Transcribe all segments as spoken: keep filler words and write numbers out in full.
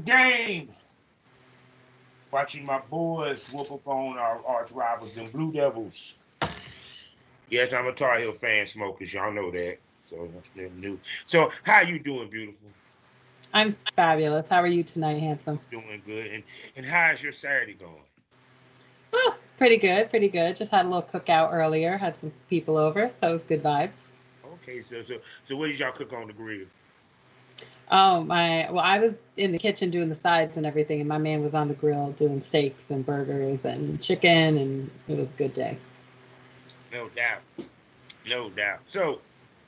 Game. Watching my boys whoop up on our arch rivals, them Blue Devils. Yes, I'm a Tar Heel fan, smokers. Y'all know that. So that's nothing new. So how you doing, beautiful? I'm fabulous. How are you tonight, handsome? Doing good. And and how's your Saturday going? Oh, pretty good, pretty good. Just had a little cookout earlier. Had some people over, so it was good vibes. Okay, so so so what did y'all cook on the grill? Oh my! Well, I was in the kitchen doing the sides and everything, and my man was on the grill doing steaks and burgers and chicken, and it was a good day. No doubt. No doubt. So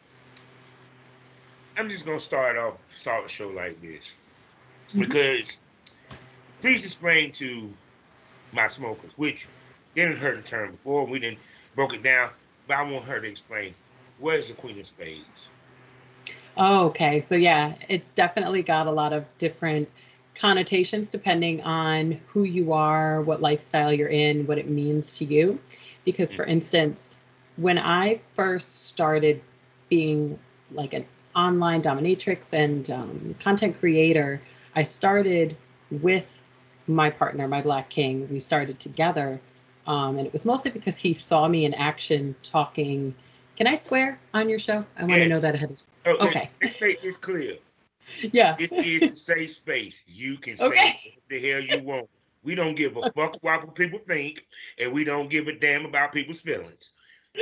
I'm just gonna start off start a show like this. hmm Because please explain to my smokers, which they didn't heard the term before, we didn't broke it down, but I want her to explain what is the Queen of Spades? Oh, okay. So yeah, it's definitely got a lot of different connotations depending on who you are, what lifestyle you're in, what it means to you. Because for Mm, instance, when I first started being like an online dominatrix and um, content creator, I started with my partner, my Black King. We started together. Um, and it was mostly because he saw me in action talking. Can I swear on your show? I want to know yes. that ahead of. Oh, let, Okay. let's make this clear. Yeah. This is the safe space. You can say Okay. what the hell you want. We don't give a fuck what people think, and we don't give a damn about people's feelings.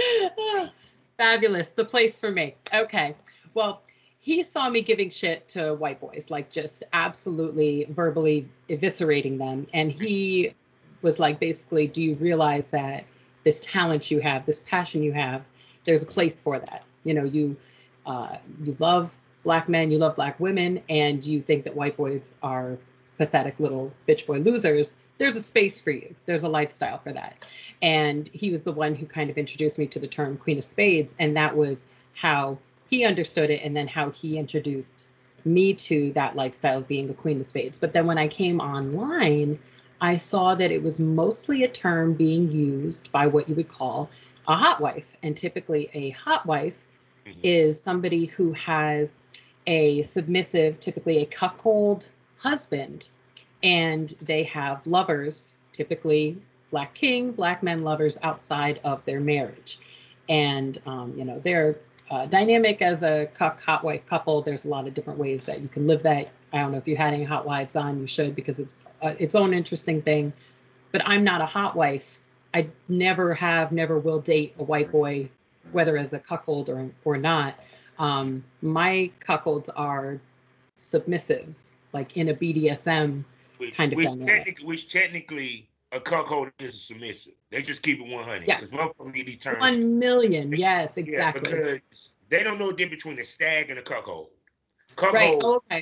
Fabulous. The place for me. Okay. Well, he saw me giving shit to white boys, like just absolutely verbally eviscerating them. And he was like, basically, do you realize that this talent you have, this passion you have, there's a place for that? You know, you uh, you love black men, you love black women, and you think that white boys are pathetic little bitch boy losers. There's a space for you. There's a lifestyle for that. And he was the one who kind of introduced me to the term Queen of Spades. And that was how he understood it and then how he introduced me to that lifestyle of being a Queen of Spades. But then when I came online, I saw that it was mostly a term being used by what you would call a hot wife. And typically, a hot wife Mhm. is somebody who has a submissive, typically a cuckold husband, and they have lovers, typically black king, black men lovers outside of their marriage. And, um, you know, they're uh, dynamic as a cuck hot wife couple. There's a lot of different ways that you can live that. I don't know if you had any hot wives on, you should, because it's uh, its own interesting thing. But I'm not a hot wife. I never have, never will date a white boy, whether as a cuckold or, or not. Um, my cuckolds are submissives, like in a B D S M Which, kind of which dynamic. technically, which technically, a cuckold is a submissive. They just keep it one hundred because Yes. motherfuckers get these terms. One million. They, Yes, yeah, exactly. because they don't know the difference between a stag and a cuckold. Right. Cuckold Oh, okay.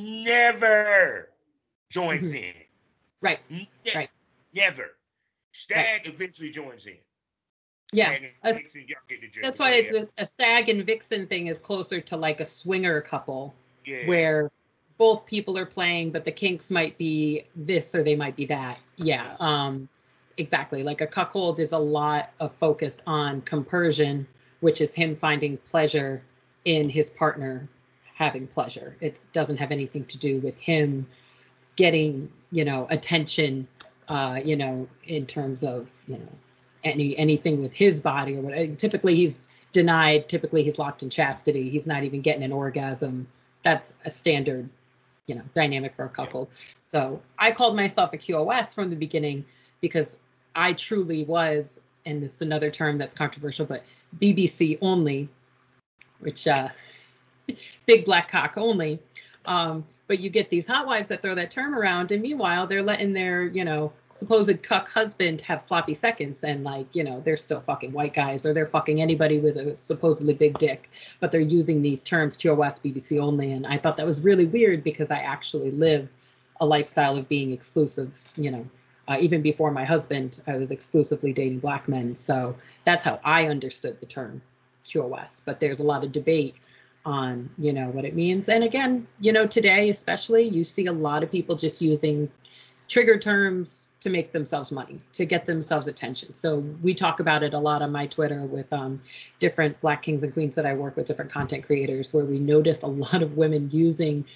never joins hmm in. Right. Ne- Right. Never. Right. Stag eventually joins in. Yeah. Stag and A Vixen, y'all get the drift. That's But go why it's ahead. a, a stag and vixen thing is closer to like a swinger couple Yeah. where both people are playing, but the kinks might be this or they might be that. Yeah. Mhm. Um, exactly. Like a cuckold is a lot of focus on compersion, which is him finding pleasure in his partner having pleasure. It doesn't have anything to do with him getting, you know, attention, uh, you know, in terms of, you know, any anything with his body or whatever. Typically he's denied, typically he's locked in chastity. He's not even getting an orgasm. That's a standard, you know, dynamic for a Yeah. couple. So I called myself a Q O S from the beginning because I truly was, and this is another term that's controversial, but B B C only, which uh big black cock only. Um, but you get these hot wives that throw that term around, and meanwhile, they're letting their, you know, supposed cuck husband have sloppy seconds, and like, you know, they're still fucking white guys, or they're fucking anybody with a supposedly big dick, but they're using these terms Q O S, B B C only, and I thought that was really weird because I actually live a lifestyle of being exclusive, you know. Uh, even before my husband, I was exclusively dating black men. So that's how I understood the term Q O S. But there's a lot of debate on, you know, what it means. And again, you know, today especially, you see a lot of people just using trigger terms to make themselves money, to get themselves attention. So we talk about it a lot on my Twitter with um, different black kings and queens that I work with, different content creators, where we notice a lot of women using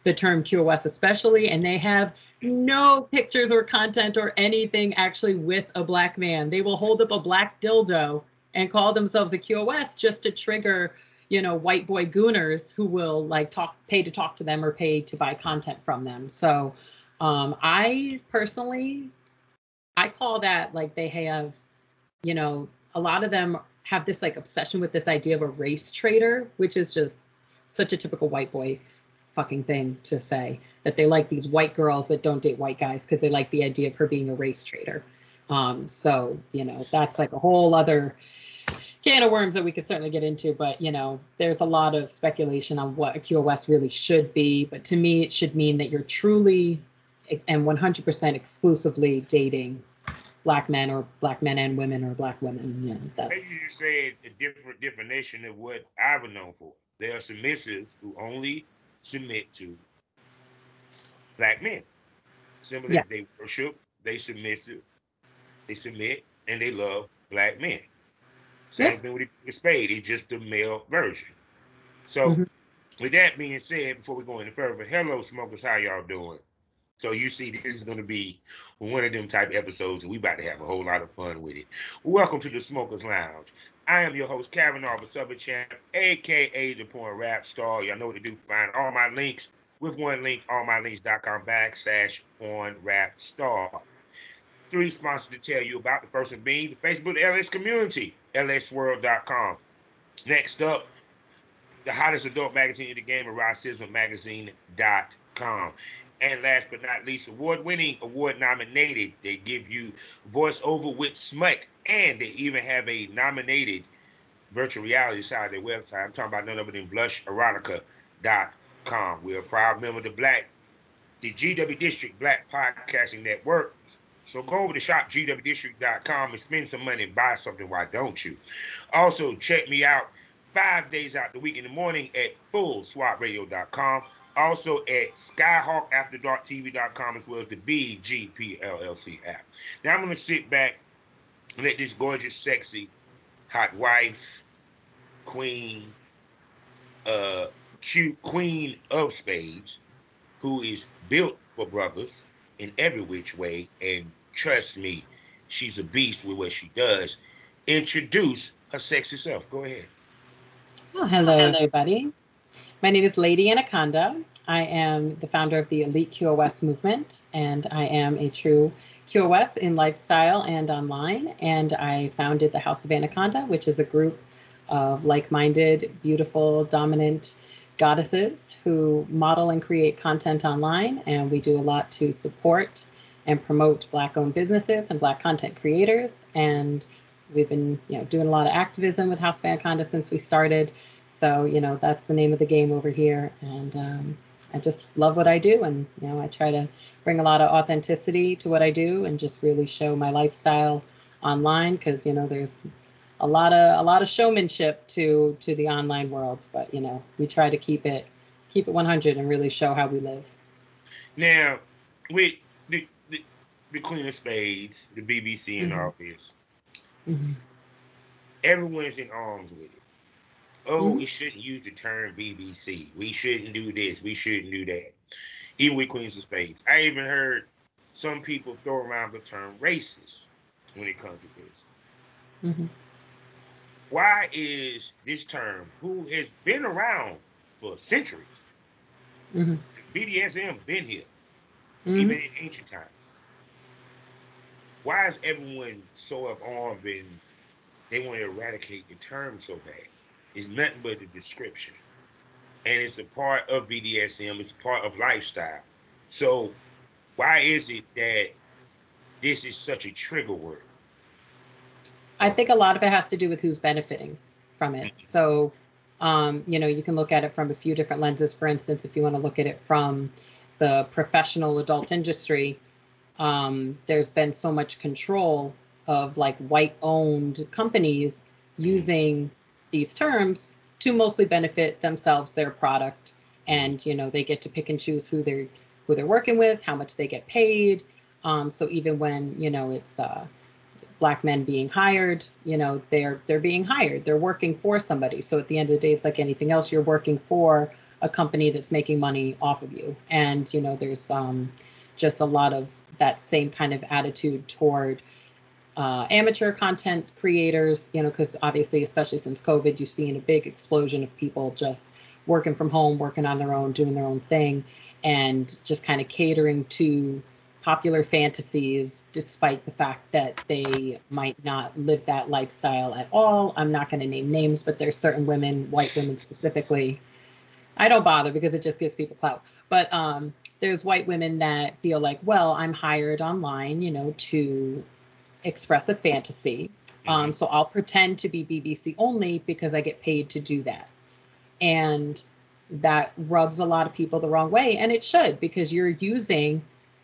the term Q O S especially, and they have no pictures or content or anything actually with a black man. They will hold up a black dildo and call themselves a Q O S just to trigger, you know, white boy gooners who will like talk, pay to talk to them or pay to buy content from them. So um, I personally, I call that like they have, you know, a lot of them have this like obsession with this idea of a race traitor, which is just such a typical white boy fucking thing to say, that they like these white girls that don't date white guys because they like the idea of her being a race traitor. Um, so, you know, that's like a whole other can of worms that we could certainly get into, but, you know, there's a lot of speculation on what a Q O S really should be. But to me, it should mean that you're truly and one hundred percent exclusively dating black men or black men and women or black women. Yeah, that's. Maybe you just say a different definition of what I've been known for. There are submissives who only submit to black men. Simply, yeah. They worship, they submissive, they submit, and they love black men. Same yeah. thing with the spade. It's just the male version. So, mm-hmm. with that being said, before we go any further, hello, smokers, how y'all doing? So you see, this is going to be one of them type episodes, and we about to have a whole lot of fun with it. Welcome to the Smokers Lounge. I am your host, Kavanaugh, the Southern Champ, a k a the Porn Rap Star. Y'all know what to do. Find all my links with one link, allmylinks.com backslash Porn Rap Star. Three sponsors to tell you about. The first one being the Facebook L S community, L S world dot com. Next up, the hottest adult magazine in the game, eroticism magazine dot com. And last but not least, award-winning, award-nominated. They give you voiceover with smut, and they even have a nominated virtual reality side of their website. I'm talking about none other than blush erotica dot com. We're a proud member of the Black, the G W District Black Podcasting Network. So go over to shop G W district dot com and spend some money and buy something. Why don't you? Also, check me out five days out the week in the morning at full swat radio dot com. Also at skyhawk after dark t v dot com, as well as the B G P L L C app. Now I'm going to sit back and let this gorgeous, sexy, hot wife, queen, uh, cute queen of spades, who is built for brothers in every which way, and trust me, she's a beast with what she does, introduce her sexy self. Go ahead. Oh, hello, everybody. My name is Lady Anaconda. I am the founder of the Elite Q O S movement, and I am a true Q O S in lifestyle and online. And I founded the House of Anaconda, which is a group of like-minded, beautiful, dominant goddesses who model and create content online. And we do a lot to support and promote Black-owned businesses and Black content creators. And we've been, you know, doing a lot of activism with House of Anaconda since we started. So, you know, that's the name of the game over here. And um, I just love what I do. And, you know, I try to bring a lot of authenticity to what I do and just really show my lifestyle online, because, you know, there's a lot of a lot of showmanship to to the online world. But, you know, we try to keep it keep it one hundred and really show how we live. Now, with the, the, the Queen of Spades, the B B C and mm-hmm. all this, mm-hmm. everyone's in arms with it. Oh, mm-hmm. we shouldn't use the term B B C. We shouldn't do this. We shouldn't do that. Even with Queens of Spades. I even heard some people throw around the term racist when it comes to this. Mm-hmm. Why is this term, who has been around for centuries, mm-hmm. B D S M been here, mm-hmm. even in ancient times, why is everyone so up armed and they want to eradicate the term so bad? It's nothing but a description. And it's a part of B D S M. It's a part of lifestyle. So why is it that this is such a trigger word? I think a lot of it has to do with who's benefiting from it. Mm-hmm. So, um, you know, you can look at it from a few different lenses. For instance, if you want to look at it from the professional adult industry, um, there's been so much control of like white-owned companies using these terms to mostly benefit themselves, their product, and you know they get to pick and choose who they're who they're working with, how much they get paid. Um, so even when you know it's uh, Black men being hired, you know they're they're being hired, they're working for somebody. So at the end of the day, it's like anything else, you're working for a company that's making money off of you. And, you know, there's um, just a lot of that same kind of attitude toward uh, amateur content creators, you know, because obviously, especially since COVID, you've seen a big explosion of people just working from home, working on their own, doing their own thing, and just kind of catering to popular fantasies, despite the fact that they might not live that lifestyle at all. I'm not going to name names, but there's certain women, white women specifically. I don't bother because it just gives people clout. But um, there's white women that feel like, well, I'm hired online, you know, to express a fantasy. Mm-hmm. Um, so I'll pretend to be B B C only because I get paid to do that. And that rubs a lot of people the wrong way. And it should, because you're using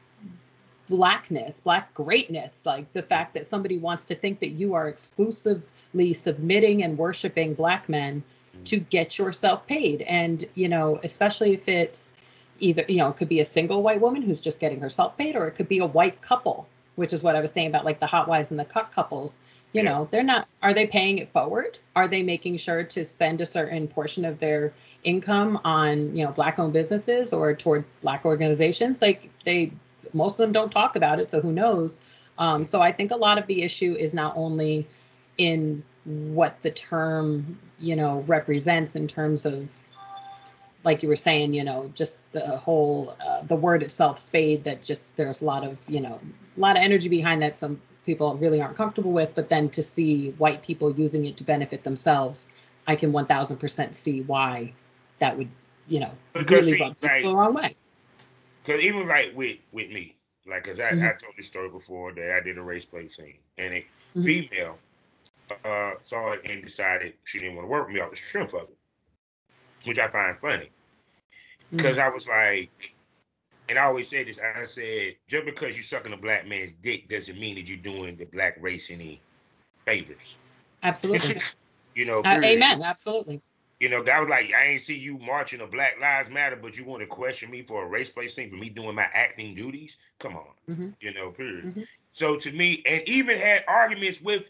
blackness, black greatness, like the fact that somebody wants to think that you are exclusively submitting and worshiping black men to get yourself paid. And, you know, especially if it's either, you know, it could be a single white woman who's just getting herself paid, or it could be a white couple, which is what I was saying about like the hot wives and the cuck couples. You yeah. know, they're not, are they paying it forward? Are they making sure to spend a certain portion of their income on, you know, black owned businesses or toward black organizations? Like they, most of them don't talk about it, so who knows? Um, so I think a lot of the issue is not only in what the term, you know, represents in terms of, like you were saying, you know, just the whole, uh, the word itself, spade, that just there's a lot of, you know, a lot of energy behind that some people really aren't comfortable with. But then to see white people using it to benefit themselves, I can one thousand percent see why that would, you know, because really see, rub like, people the wrong way. Because even like with with me, like, cause I, mm-hmm. I told this story before that I did a race play scene, and a mm-hmm. female uh, saw it and decided she didn't want to work with me off the strength of it, which I find funny. Because mm-hmm. I was like, and I always say this, I said, just because you're sucking a black man's dick doesn't mean that you're doing the black race any favors. Absolutely. You know, uh, amen. Absolutely. You know, guy was like, I ain't see you marching a Black Lives Matter, but you want to question me for a race play scene for me doing my acting duties? Come on. Mm-hmm. You know, period. Mm-hmm. So to me, and even had arguments with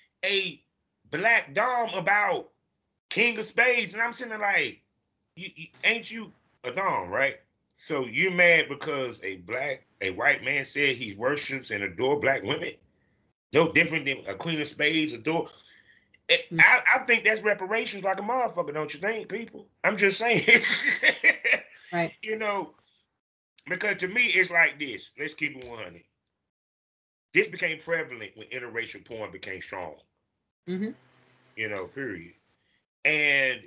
a black dom about King of Spades. And I'm sitting there like, you, you, ain't you a dom, right? So you're mad because a black, a white man said he worships and adore black women? No different than a Queen of Spades adore. It, I, I think that's reparations like a motherfucker, don't you think, people? I'm just saying. Right. You know, because to me, it's like this. Let's keep it one hundred. This became prevalent when interracial porn became strong. Mm-hmm. You know, period. And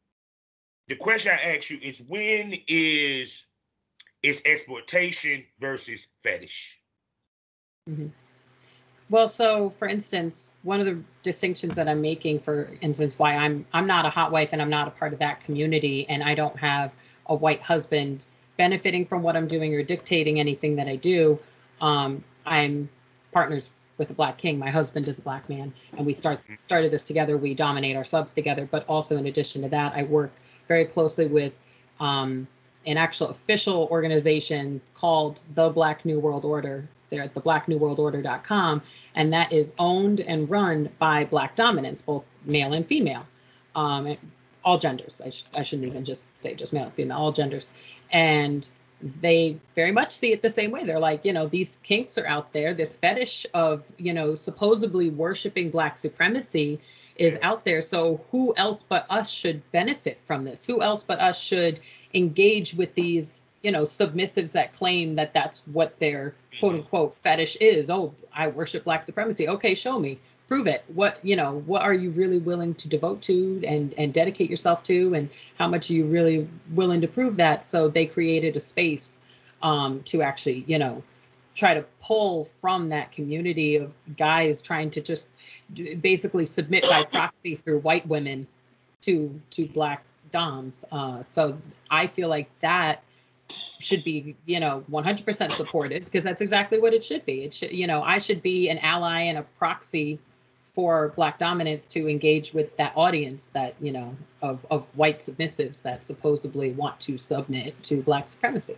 the question I ask you is, when is is exploitation versus fetish? Mm-hmm. Well, so for instance, one of the distinctions that I'm making, for instance, why I'm I'm not a hot wife and I'm not a part of that community, and I don't have a white husband benefiting from what I'm doing or dictating anything that I do. Um, I'm partners with a black king. My husband is a black man, and we start started this together. We dominate our subs together, but also in addition to that, I work very closely with um, an actual official organization called the Black New World Order. They're at the black new world order dot com, and that is owned and run by black dominants, both male and female, um, all genders. I, sh- I shouldn't even just say just male and female, all genders. And they very much see it the same way. They're like, you know, these kinks are out there. This fetish of, you know, supposedly worshiping black supremacy is out there. So who else but us should benefit from this? Who else but us should engage with these, you know, submissives that claim that that's what their quote unquote fetish is? Oh, I worship black supremacy. Okay, show me, prove it. What, you know, what are you really willing to devote to and, and dedicate yourself to, and how much are you really willing to prove that? So they created a space um, to actually, you know, try to pull from that community of guys trying to just basically submit by proxy through white women to, to black doms. Uh, so I feel like that should be, you know, one hundred percent supported, because that's exactly what it should be. It should, you know, I should be an ally and a proxy for black dominance to engage with that audience that, you know, of, of white submissives that supposedly want to submit to black supremacy.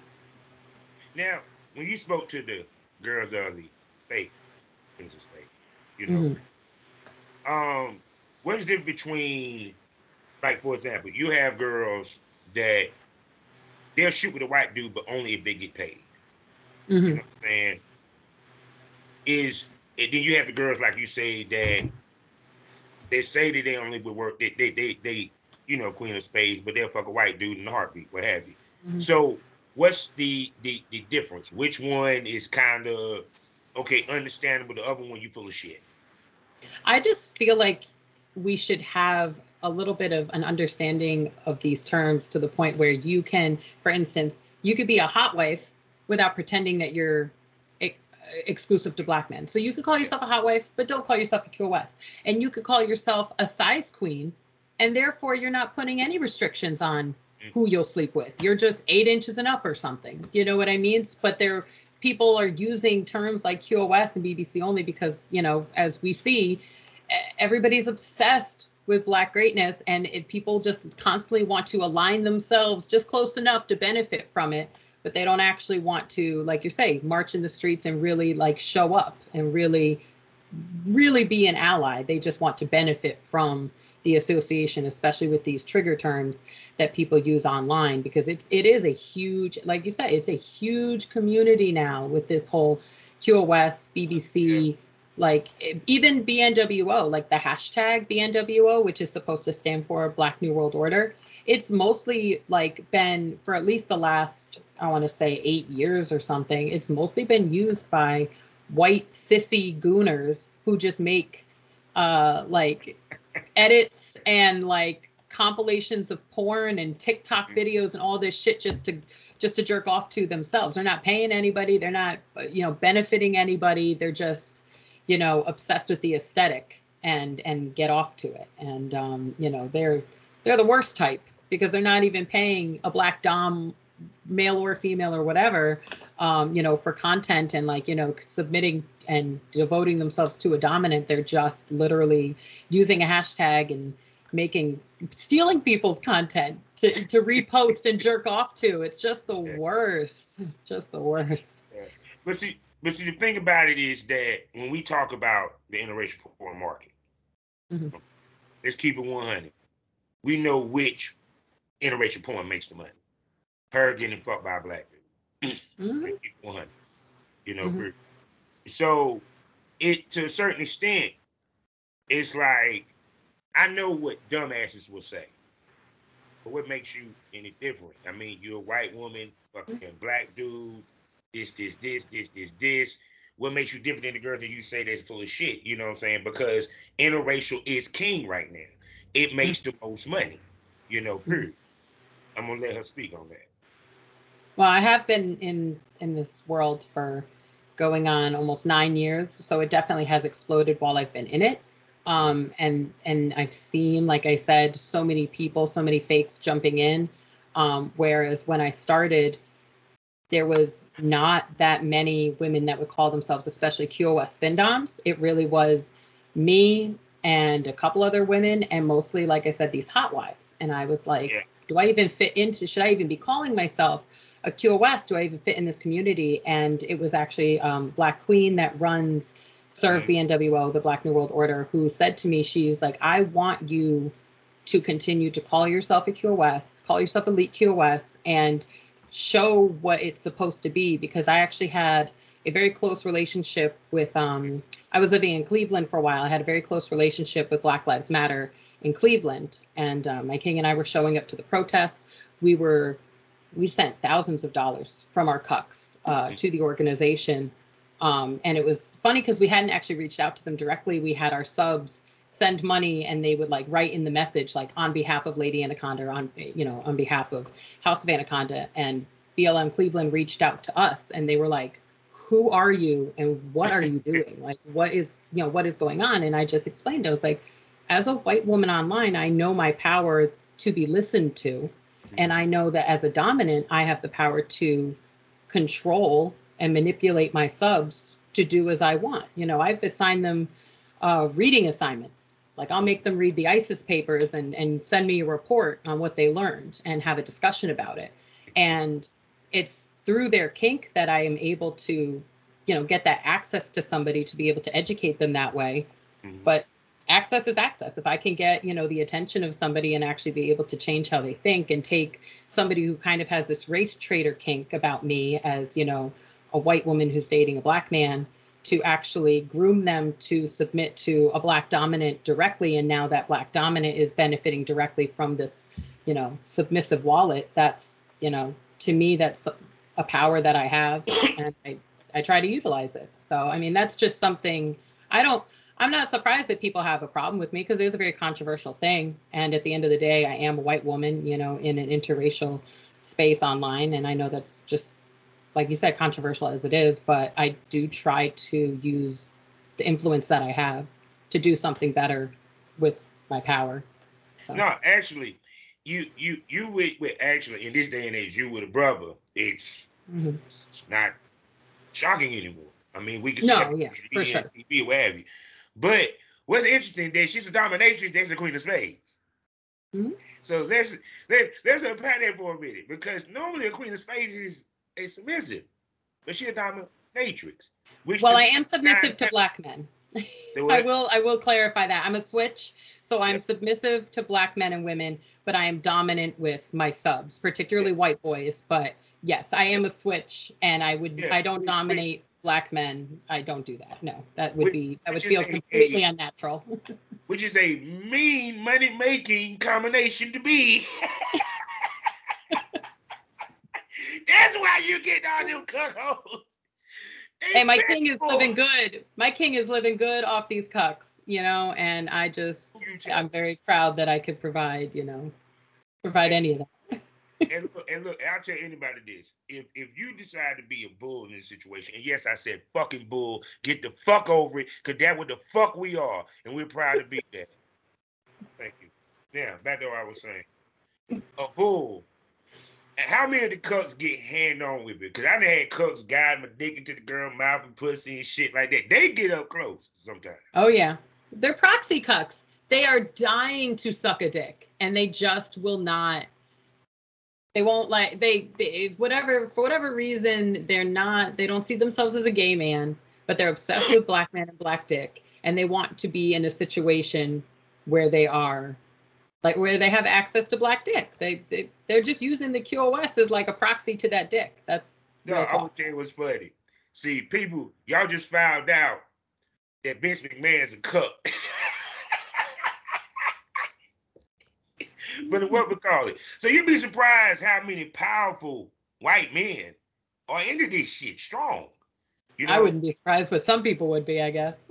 Now, when you spoke to the girls of the state, state, you know, mm-hmm. um, what's the difference between, like, for example, you have girls that they'll shoot with a white dude, but only if they get paid. Mm-hmm. You know what I'm saying? Is and then you have the girls like you say that they say that they only would work they they they, they you know, Queen of Spades, but they'll fuck a white dude in a heartbeat, what have you. Mm-hmm. So what's the the the difference? Which one is kind of okay, understandable? The other one you full of shit. I just feel like we should have a little bit of an understanding of these terms to the point where you can, for instance, you could be a hot wife without pretending that you're ex- exclusive to black men. So you could call yourself a hot wife, but don't call yourself a Q O S. And you could call yourself a size queen, and therefore you're not putting any restrictions on who you'll sleep with. You're just eight inches and up or something. You know what I mean? But there, people are using terms like Q O S and B B C only because, you know, as we see, everybody's obsessed with black greatness, and it, people just constantly want to align themselves just close enough to benefit from it, but they don't actually want to, like you say, march in the streets and really like show up and really, really be an ally. They just want to benefit from the association, especially with these trigger terms that people use online, because it's it is a huge, like you said, it's a huge community now with this whole Q O S, B B C, like even B N W O, like the hashtag B N W O, which is supposed to stand for Black New World Order. It's mostly like been for at least the last, I want to say eight years or something. It's mostly been used by white sissy gooners who just make uh, like edits and like compilations of porn and TikTok videos and all this shit just to just to jerk off to themselves. They're not paying anybody. They're not, you know, benefiting anybody. They're just, you know, obsessed with the aesthetic and and get off to it. And um, you know, they're they're the worst type because they're not even paying a black dom, male or female or whatever, um, you know, for content and like, you know, submitting and devoting themselves to a dominant. They're just literally using a hashtag and making, stealing people's content to, to repost and jerk off to. It's just the worst. It's just the worst. Yeah. But see, but see, the thing about it is that when we talk about the interracial porn market, mm-hmm. let's keep it one hundred. We know which interracial porn makes the money. Her getting fucked by a black dude. Mm-hmm. Let's keep it one hundred. You know, mm-hmm. So it, to a certain extent, it's like, I know what dumbasses will say, but what makes you any different? I mean, you're a white woman, fucking mm-hmm. black dude, this, this, this, this, this, this. What makes you different than the girls that you say that's full of shit? You know what I'm saying? Because interracial is king right now. It makes mm-hmm. the most money, you know, period. Mm-hmm. I'm going to let her speak on that. Well, I have been in, in this world for going on almost nine years. So it definitely has exploded while I've been in it. Um, and, and I've seen, like I said, so many people, so many fakes jumping in. Um, whereas when I started, there was not that many women that would call themselves, especially Q O S findoms. It really was me and a couple other women, and mostly, like I said, these hot wives. And I was like, yeah. do I even fit into, should I even be calling myself a Q O S? Do I even fit in this community? And it was actually um, Black Queen that runs Serve mm-hmm. B N W O, the Black New World Order, who said to me, she was like, I want you to continue to call yourself a Q O S, call yourself Elite Q O S, and show what it's supposed to be. Because I actually had a very close relationship with, um, I was living in Cleveland for a while. I had a very close relationship with Black Lives Matter in Cleveland. And uh, my king and I were showing up to the protests. We were, we sent thousands of dollars from our cucks uh, to the organization. Um, and it was funny because we hadn't actually reached out to them directly. We had our subs send money, and they would like write in the message, like on behalf of Lady Anaconda, or on, you know, on behalf of House of Anaconda. And B L M Cleveland reached out to us, and they were like, who are you and what are you doing? Like, what is, you know, what is going on? And I just explained, I was like, as a white woman online, I know my power to be listened to. And I know that as a dominant, I have the power to control and manipulate my subs to do as I want. You know, I've assigned them uh, reading assignments. Like, I'll make them read the ISIS papers and, and send me a report on what they learned and have a discussion about it. And it's through their kink that I am able to, you know, get that access to somebody to be able to educate them that way. Mm-hmm. But access is access. If I can get, you know, the attention of somebody and actually be able to change how they think and take somebody who kind of has this race traitor kink about me as, you know, a white woman who's dating a black man, to actually groom them to submit to a black dominant directly. And now that black dominant is benefiting directly from this, you know, submissive wallet. That's, you know, to me, that's a power that I have, and I, I try to utilize it. So, I mean, that's just something I don't, I'm not surprised that people have a problem with me, because it is a very controversial thing. And at the end of the day, I am a white woman, you know, in an interracial space online. And I know that's just, like you said, controversial as it is, but I do try to use the influence that I have to do something better with my power. So. No, actually, you you you with, with actually in this day and age, you with a brother, it's, mm-hmm. it's not shocking anymore. I mean, we can no, yeah, for sure. be aware of you. But what's interesting that she's a dominatrix, that's the queen of spades. Mm-hmm. So let's let let's unpack that for a minute, because normally a queen of spades is a submissive, but she's a dominatrix. Which well, I am submissive to black men. I will I will clarify that. I'm a switch, so I'm yep. submissive to black men and women, but I am dominant with my subs, particularly yep. white boys. But yes, I am a switch, and I would yeah, I don't which, dominate which, black men. I don't do that. No, that would which, be that would feel completely a, unnatural. Which is a mean money making combination to be. That's why you get all them cuckolds. Hey, my king is living good. My king is living good off these cucks, you know, and I just, I'm very proud that I could provide, you know, provide any of that. and, look, and look, I'll tell anybody this. If if you decide to be a bull in this situation, and yes, I said fucking bull, get the fuck over it, because that's what the fuck we are, and we're proud to be that. Thank you. Now, back to what I was saying. A bull. And how many of the cucks get hand on with it? Because I done had cucks guide my dick into the girl mouth and pussy and shit like that. They get up close sometimes. Oh, yeah. They're proxy cucks. They are dying to suck a dick, and they just will not. They won't like, they, they, whatever, for whatever reason, they're not, they don't see themselves as a gay man, but they're obsessed with black man and black dick. And they want to be in a situation where they are, like where they have access to black dick. They, they, they're just using the Q O S as like a proxy to that dick. That's no, I will tell you what's funny. See, people, y'all just found out that Vince McMahon's a cuck. But what we call it. So you'd be surprised how many powerful white men are into this shit strong. You know? I wouldn't be surprised, but some people would be, I guess.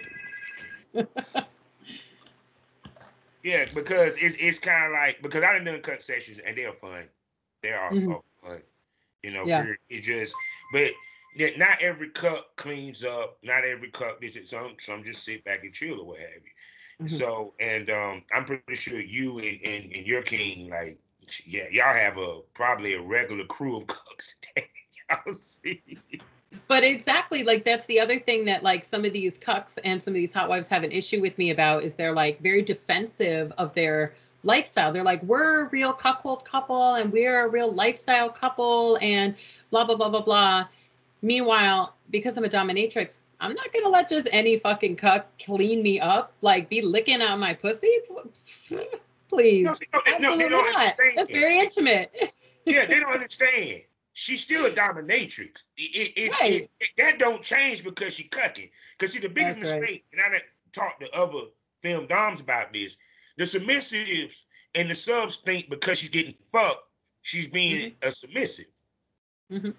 Yeah, because it's it's kind of like, because I done done cut sessions and they're fun. They are mm-hmm. fun. You know, yeah. it just, but not every cut cleans up. Not every cut does it. Some some just sit back and chill or what have you. Mm-hmm. So, and um, I'm pretty sure you and, and, and your king, like, yeah, y'all have a probably a regular crew of cooks that y'all see. But exactly, like, that's the other thing that, like, some of these cucks and some of these hot wives have an issue with me about is they're, like, very defensive of their lifestyle. They're like, we're a real cuckold couple and we're a real lifestyle couple and blah, blah, blah, blah, blah. Meanwhile, because I'm a dominatrix, I'm not going to let just any fucking cuck clean me up, like, be licking out my pussy. Please. No, no, Absolutely no, not. Understand. That's very intimate. Yeah, they don't understand. She's still a dominatrix. It, it, right. it, it, that don't change because she cucking. Because see, the biggest That's mistake, right. and I done talked to other film doms about this, the submissives and the subs think because she's getting fucked, she's being mm-hmm. a submissive. Mm-hmm.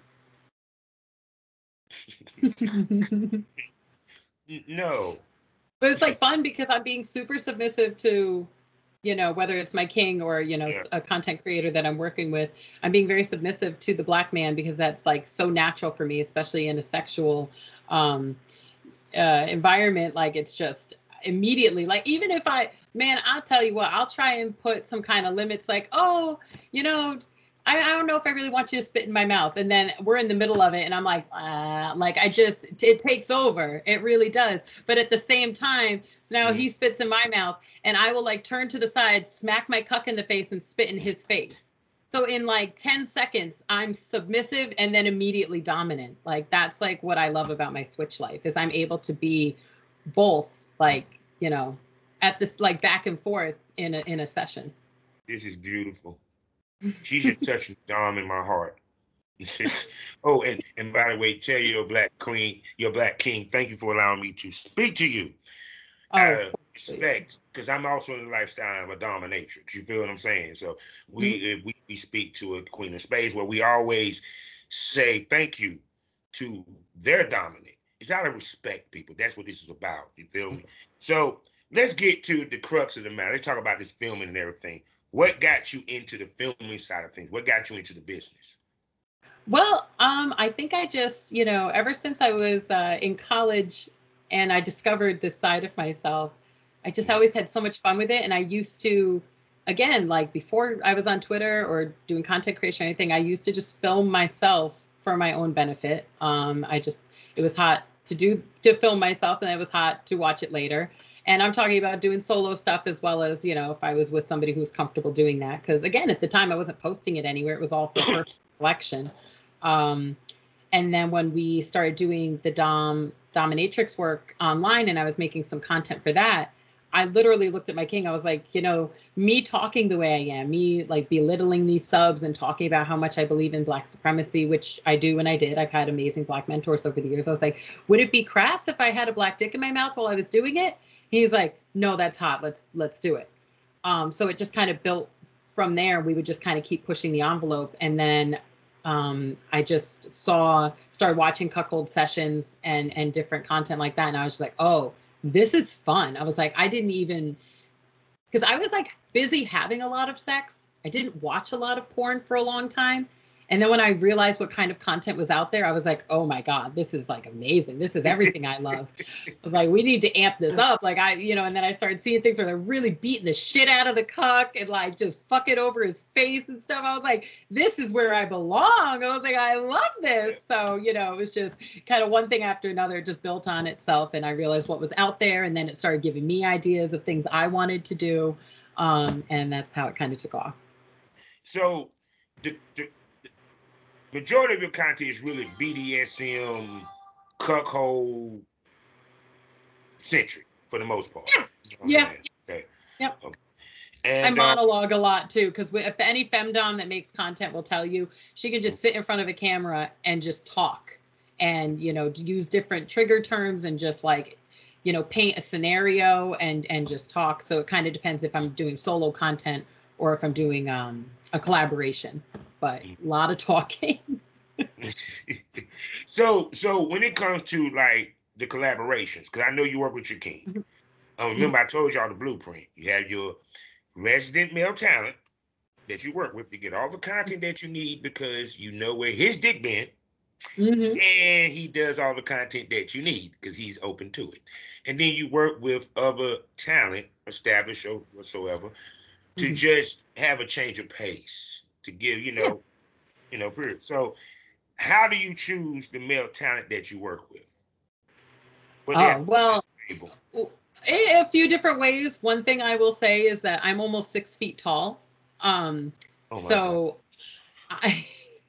No. But it's like fun because I'm being super submissive to, you know, whether it's my king or, you know, yeah. a content creator that I'm working with, I'm being very submissive to the black man because that's like so natural for me, especially in a sexual um, uh, environment. Like it's just immediately, like, even if I, man, I'll tell you what, I'll try and put some kind of limits like, oh, you know, I, I don't know if I really want you to spit in my mouth. And then we're in the middle of it. And I'm like, uh, like, I just, it takes over. It really does. But at the same time, so now mm-hmm. he spits in my mouth and I will like turn to the side, smack my cuck in the face and spit in his face. So in like ten seconds, I'm submissive and then immediately dominant. Like, that's like what I love about my switch life is I'm able to be both, like, you know, at this like back and forth in a in a session. This is beautiful. She's just touching Dom in my heart. Oh, and, and by the way, tell your black queen, your black king, thank you for allowing me to speak to you. Oh, uh, respect, because I'm also in the lifestyle of a dominatrix. You feel what I'm saying? So we mm-hmm. we, we speak to a queen of spades where we always say thank you to their dominant. It's out of respect, people. That's what this is about. You feel me? So let's get to the crux of the matter. Let's talk about this filming and everything. What got you into the filming side of things? What got you into the business? Well, um, I think I just, you know, ever since I was uh, in college and I discovered this side of myself, I just always had so much fun with it. And I used to, again, like before I was on Twitter or doing content creation or anything, I used to just film myself for my own benefit. Um, I just, it was hot to do, to film myself, and it was hot to watch it later. And I'm talking about doing solo stuff as well as, you know, if I was with somebody who was comfortable doing that. Because again, at the time I wasn't posting it anywhere. It was all for personal collection. Um, and then when we started doing the Dom dominatrix work online and I was making some content for that, I literally looked at my king. I was like, you know, me talking the way I am, me like belittling these subs and talking about how much I believe in Black supremacy, which I do and I did. I've had amazing Black mentors over the years. I was like, would it be crass if I had a black dick in my mouth while I was doing it? He's like, no, that's hot. Let's let's do it. Um, so it just kind of built from there. We would just kind of keep pushing the envelope. And then um, I just saw, started watching cuckold sessions and, and different content like that. And I was just like, oh, this is fun. I was like, I didn't even, because I was like busy having a lot of sex. I didn't watch a lot of porn for a long time. And then when I realized what kind of content was out there, I was like, oh my God, this is like amazing. This is everything I love. I was like, we need to amp this up. Like I, you know, and then I started seeing things where they're really beating the shit out of the cuck and like just fuck it over his face and stuff. I was like, this is where I belong. I was like, I love this. So, you know, it was just kind of one thing after another, it just built on itself. And I realized what was out there. And then it started giving me ideas of things I wanted to do. Um, and that's how it kind of took off. So the, the majority of your content is really B D S M, cuckold centric for the most part. Yeah. You know yeah. Okay. Yep. Okay. And, I monologue uh, a lot too, because if any femdom that makes content will tell you, she can just sit in front of a camera and just talk, and you know, use different trigger terms and just like, you know, paint a scenario and and just talk. So it kind of depends if I'm doing solo content or if I'm doing um, a collaboration. But a lot of talking. so, so when it comes to like the collaborations, because I know you work with your king. Mm-hmm. Um, remember, mm-hmm. I told y'all the blueprint. You have your resident male talent that you work with to get all the content that you need because you know where his dick been, mm-hmm. and he does all the content that you need because he's open to it. And then you work with other talent, established or whatsoever, to mm-hmm. just have a change of pace. To give, you know, yeah. you know, period. So how do you choose the male talent that you work with? What oh, well, a few different ways. One thing I will say is that I'm almost six feet tall. Um, oh so I,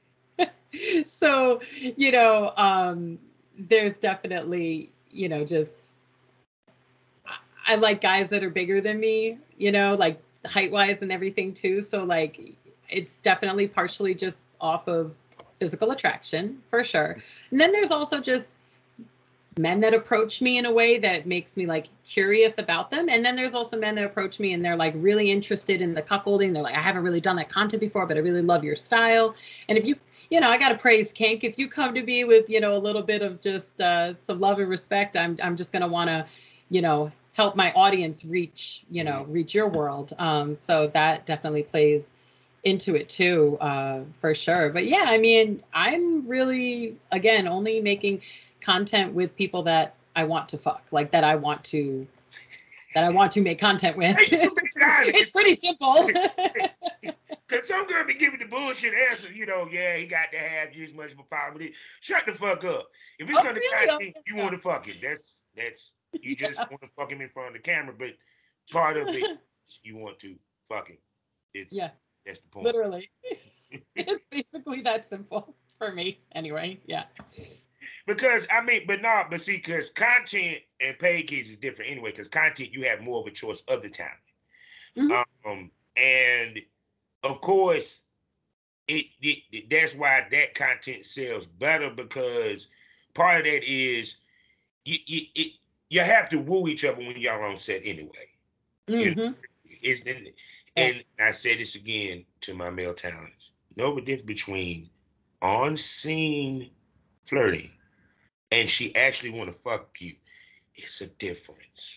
so, you know, um, there's definitely, you know, just, I, I like guys that are bigger than me, you know, like height wise and everything too. So like, it's definitely partially just off of physical attraction, for sure. And then there's also just men that approach me in a way that makes me like curious about them. And then there's also men that approach me and they're like really interested in the cuckolding. They're like, I haven't really done that content before, but I really love your style. And if you, you know, I got to praise kink. If you come to me with, you know, a little bit of just uh, some love and respect, I'm, I'm just going to want to, you know, help my audience reach, you know, reach your world. Um, so that definitely plays into it too, uh, for sure. But yeah, I mean, I'm really, again, only making content with people that I want to fuck, like that I want to, that I want to make content with. It's pretty simple. Cause some girl be giving the bullshit answer, you know, yeah, he got to have this much of a power. Shut the fuck up. If it's oh, gonna really? content, you want to fuck him. That's, that's, you just yeah. want to fuck him in front of the camera, but part of it, you want to fuck him. It's, yeah. That's the point. Literally. It's basically that simple for me anyway. Yeah. because I mean, but no, but see, because content and paid gigs is different anyway. Because content, you have more of a choice of the time. Mm-hmm. Um, and of course, it, it, it that's why that content sells better, because part of that is you you it, you have to woo each other when y'all on set anyway. Mm-hmm. You know, it's, and, and I say this again to my male talents: know the difference between on-scene flirting and she actually want to fuck you. It's a difference.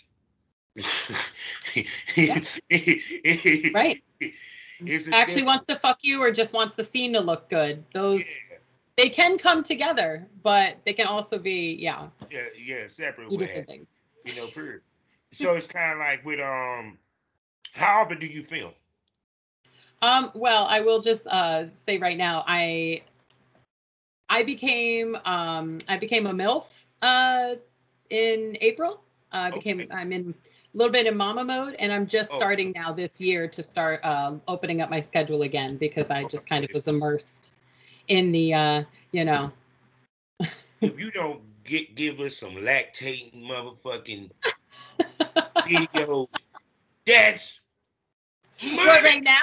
Yeah. Right. It's a actually difference. Wants to fuck you or just wants the scene to look good. Those yeah. They can come together, but they can also be yeah. Yeah, yeah, separate two different things. You know, period. So it's kind of like with um, how often do you film? Um, well, I will just uh say right now, I I became um I became a MILF uh in April. Uh, I became okay. I'm in a little bit in mama mode, and I'm just starting oh. now this year to start uh, opening up my schedule again, because I just kind of was immersed in the uh you know. If you don't get give us some lactating motherfucking videos, that's what right now?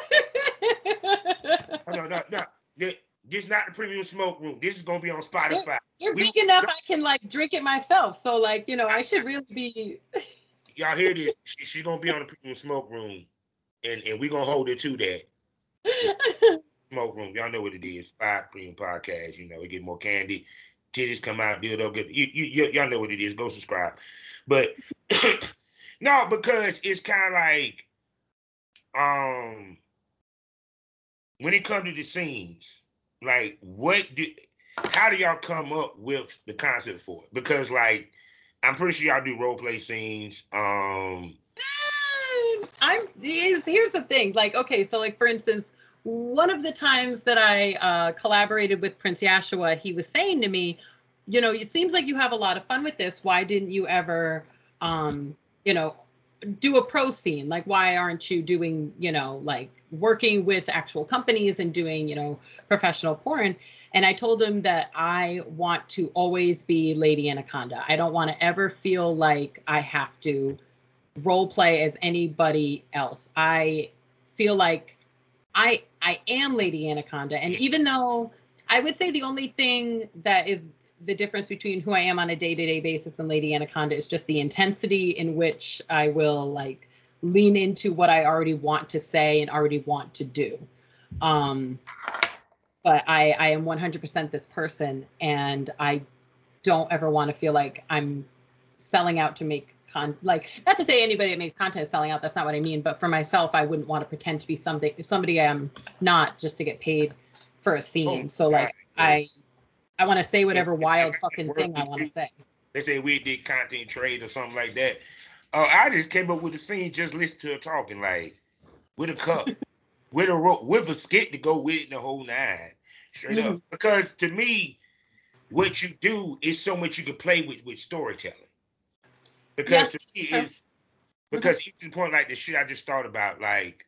oh, no, no, no. This is not the Premium Smoke Room. This is gonna be on Spotify. You're, you're we, big enough no, I can like drink it myself. So like, you know, I should really be. Y'all hear this? She, she's gonna be on the Premium Smoke Room, and and we gonna hold it to that. Smoke Room. Y'all know what it is. Five Premium Podcast. You know, we get more candy. Titties come out, build up. Good. You, you, y'all know what it is. Go subscribe. But no, because it's kind of like, um, when it comes to the scenes, like, what do, how do y'all come up with the concept for it? Because, like, I'm pretty sure y'all do role play scenes. Um, I'm. Here's the thing. Like, okay, so like for instance, one of the times that I uh, collaborated with Prince Yashua, he was saying to me, you know, it seems like you have a lot of fun with this. Why didn't you ever, um, you know, do a pro scene? Like, why aren't you doing, you know, like working with actual companies and doing, you know, professional porn? And I told him that I want to always be Lady Anaconda. I don't want to ever feel like I have to role play as anybody else. I feel like I I am Lady Anaconda. And even though I would say the only thing that is the difference between who I am on a day-to-day basis and Lady Anaconda is just the intensity in which I will like lean into what I already want to say and already want to do. Um, but I, I am one hundred percent this person, and I don't ever want to feel like I'm selling out to make con like, not to say anybody that makes content is selling out, that's not what I mean, but for myself, I wouldn't want to pretend to be something somebody I'm not just to get paid for a scene. Oh, so like God, I I want to say whatever it, wild it, fucking thing I want to say. They say we did content trade or something like that. Oh, uh, I just came up with a scene, just listen to her talking, like with a cup, with a rope, with a skit to go with it, the whole nine, straight mm-hmm. up. Because to me, what you do is so much you can play with with storytelling. Because yeah. to me, it's because mm-hmm. even the point like the shit I just thought about, like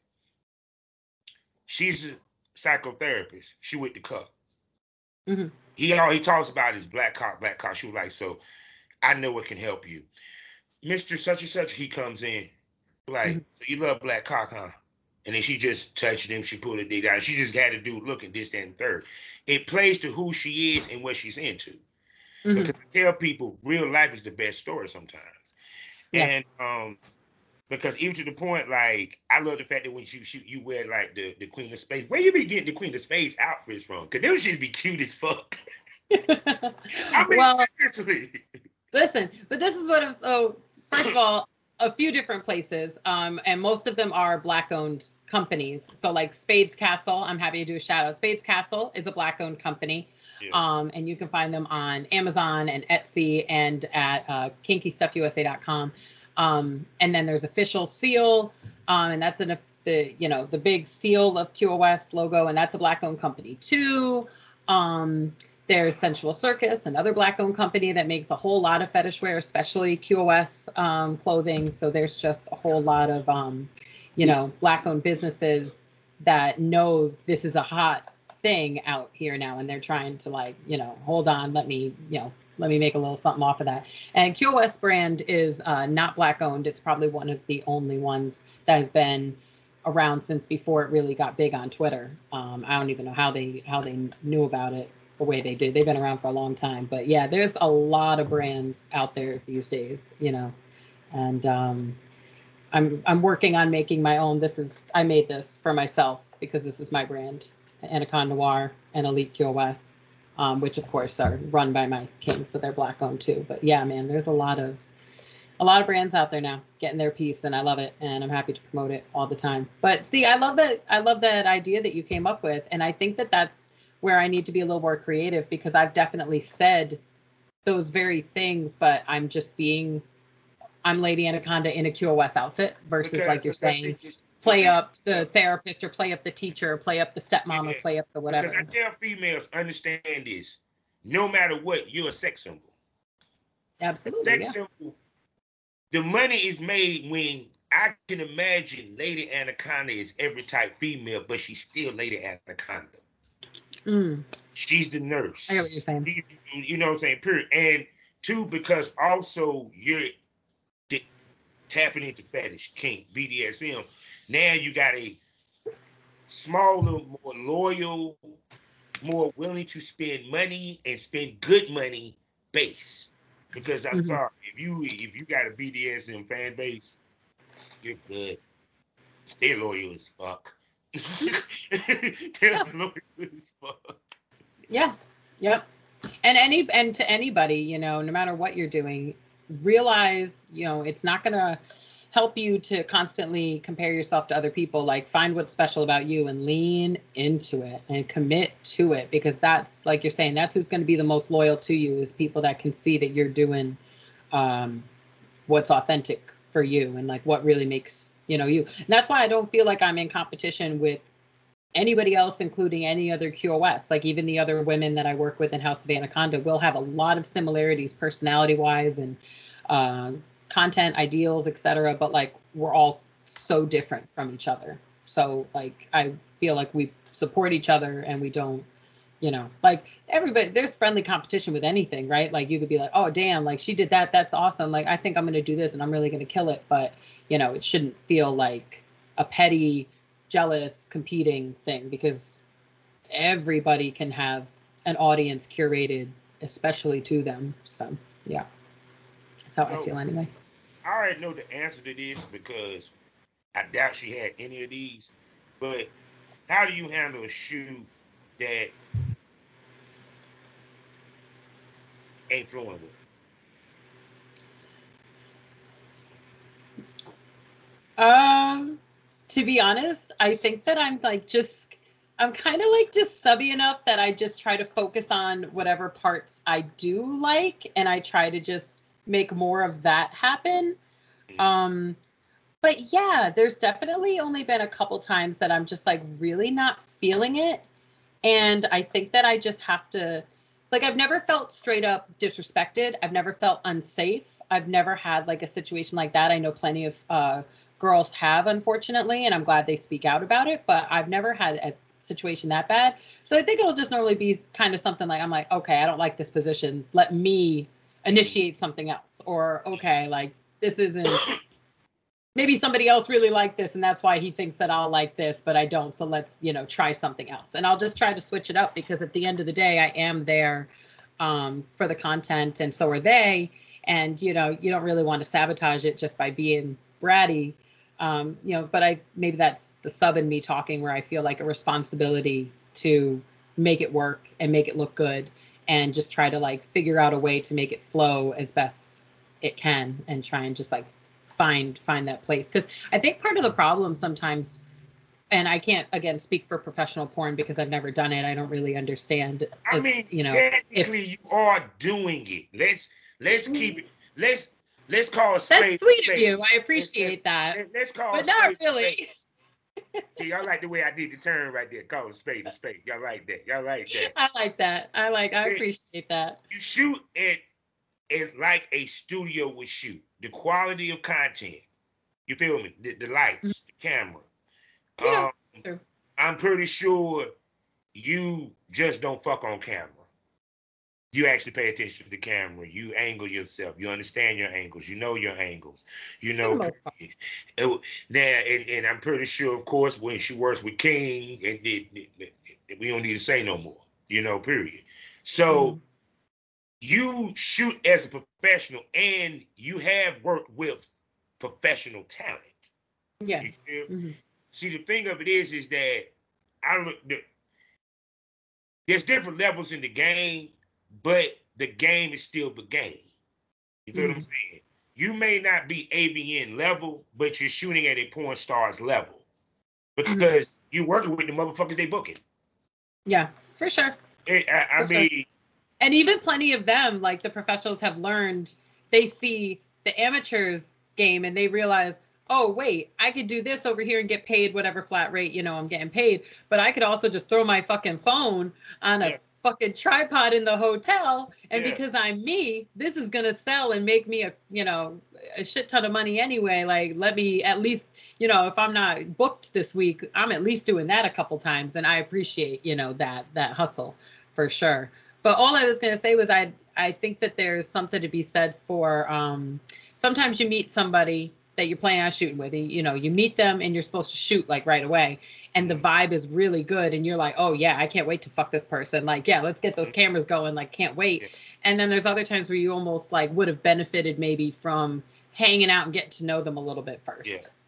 she's a psychotherapist. She with the cup. Mm-hmm. He all he talks about is black cock, black cock. She was like, so I know it can help you, Mister Such and Such. He comes in like, mm-hmm. so you love black cock, huh? And then she just touched him. She pulled a dick out. She just had to do look at this, that, and third. It plays to who she is and what she's into. Mm-hmm. Because I tell people, real life is the best story sometimes. Yeah. And um, because even to the point, like, I love the fact that when you shoot, you wear like the, the Queen of Spades. Where you be getting the Queen of Spades outfits from? Because them shit be cute as fuck. I mean, well, seriously. Listen, but this is what I'm so. First of all, a few different places, um, and most of them are black-owned companies. So like Spades Castle, I'm happy to do a shout out. Spades Castle is a black-owned company. Yeah. Um, and you can find them on Amazon and Etsy and at uh, kinky stuff U S A dot com. Um, and then there's Official Seal, um, and that's an, the you know the big seal of Q O S logo, and that's a black-owned company too. Um, there's Sensual Circus, another black-owned company that makes a whole lot of fetish wear, especially Q O S um, clothing. So there's just a whole lot of um, you know black-owned businesses that know this is a hot thing out here now, and they're trying to like, you know, hold on, let me, you know, let me make a little something off of that. And Q O S brand is uh, not black owned. It's probably one of the only ones that has been around since before it really got big on Twitter. Um, I don't even know how they how they knew about it the way they did. They've been around for a long time, but yeah, there's a lot of brands out there these days, you know, and um, I'm I'm working on making my own. This is I made this for myself because this is my brand, Anaconda Noir and Elite Q O S. Um, which of course are run by my king, so they're black owned too. But yeah, man, there's a lot of a lot of brands out there now getting their piece, and I love it, and I'm happy to promote it all the time. But see, I love that I love that idea that you came up with, and I think that that's where I need to be a little more creative, because I've definitely said those very things, but I'm just being I'm Lady Anaconda in a Q O S outfit versus Because, like you're saying. it, it, Play up the therapist, or play up the teacher, or play up the stepmom, yeah, or play up the whatever. Because I tell females, understand this. No matter what, you're a sex symbol. Absolutely. A sex yeah. symbol. The money is made when I can imagine Lady Anaconda is every type female, but she's still Lady Anaconda. Mm. She's the nurse. I get what you're saying. She, you know what I'm saying? Period. And two, because also you're di- tapping into fetish, kink, B D S M. Now you got a smaller, more loyal, more willing to spend money and spend good money base. Because I'm mm-hmm. sorry, if you if you got a B D S M fan base, you're good. They're loyal as fuck. They're yeah. loyal as fuck. Yeah. Yep. And any and to anybody, you know, no matter what you're doing, realize, you know, it's not gonna help you to constantly compare yourself to other people. Like, find what's special about you and lean into it and commit to it, because that's, like you're saying, that's who's going to be the most loyal to you, is people that can see that you're doing um, what's authentic for you and like what really makes, you know, you. And that's why I don't feel like I'm in competition with anybody else, including any other Q O S. Like, even the other women that I work with in House of Anaconda will have a lot of similarities personality wise and uh, content, ideals, et cetera. But like, we're all so different from each other. So like, I feel like we support each other, and we don't, you know, like everybody, there's friendly competition with anything, right? Like, you could be like, oh, damn, like she did that. That's awesome. Like, I think I'm going to do this and I'm really going to kill it. But, you know, it shouldn't feel like a petty, jealous, competing thing, because everybody can have an audience curated, especially to them. So, yeah, that's how so, I feel anyway. I already know the answer to this, because I doubt she had any of these. But how do you handle a shoe that ain't flowing with? Um, to be honest, I think that I'm like just, I'm kind of like just subby enough that I just try to focus on whatever parts I do like, and I try to just make more of that happen. Um, but yeah, there's definitely only been a couple times that I'm just like really not feeling it. And I think that I just have to, like, I've never felt straight up disrespected. I've never felt unsafe. I've never had like a situation like that. I know plenty of uh, girls have, unfortunately, and I'm glad they speak out about it, but I've never had a situation that bad. So I think it'll just normally be kind of something like, I'm like, okay, I don't like this position. Let me initiate something else. Or, okay, like, this isn't, maybe somebody else really liked this, and that's why he thinks that I'll like this, but I don't. So let's, you know, try something else. And I'll just try to switch it up, because at the end of the day, I am there um, for the content, and so are they. And, you know, you don't really want to sabotage it just by being bratty, um, you know, but I, maybe that's the sub in me talking, where I feel like a responsibility to make it work and make it look good, and just try to like figure out a way to make it flow as best it can, and try and just like find find that place. Because I think part of the problem sometimes, and I can't again speak for professional porn because I've never done it, I don't really understand. I as, mean, you know, technically if, you are doing it. Let's let's keep it. Let's let's call it spade. That's sweet spade. of you. I appreciate let's, that. Let's call but it not spade, really. Spade. See, I like the way I did the turn right there. Call it spade a spade. Y'all like that. Y'all like that. I like that. I like. I and appreciate that. You shoot it, it like a studio would shoot. The quality of content. You feel me? The, the lights, mm-hmm. the camera. Yeah, um, true. I'm pretty sure you just don't fuck on camera. You actually pay attention to the camera. You angle yourself. You understand your angles. You know your angles. You For the know. most part. It, now, and, and I'm pretty sure, of course, when she works with King, and it, it, it, we don't need to say no more. You know, period. So Mhm. you shoot as a professional, and you have worked with professional talent. Yeah. You feel? Mhm. See, the thing of it is, is that I look. The, there's different levels in the game, but the game is still the game. You feel what I'm Mhm. saying? You may not be A B N level, but you're shooting at a porn star's level Mhm. because you're working with the motherfuckers they booking. Yeah, for sure. It, I, I For sure. mean, And even plenty of them, like the professionals, have learned. They see the amateurs game and they realize, oh wait, I could do this over here and get paid whatever flat rate, you know, I'm getting paid. But I could also just throw my fucking phone on a yeah, fucking tripod in the hotel, and yeah, because I'm me, this is gonna sell and make me a, you know, a shit ton of money anyway. Like, let me at least, you know, if I'm not booked this week, I'm at least doing that a couple times, and I appreciate, you know, that that hustle for sure. But all I was going to say was I I think that there's something to be said for um, sometimes you meet somebody that you're planning on shooting with. You know, you meet them and you're supposed to shoot like right away, and the mhm, vibe is really good, and you're like, oh yeah, I can't wait to fuck this person. Like, yeah, let's get those mhm, cameras going. Like, can't wait. yeah, And then there's other times where you almost like would have benefited maybe from hanging out and getting to know them a little bit yeah. first.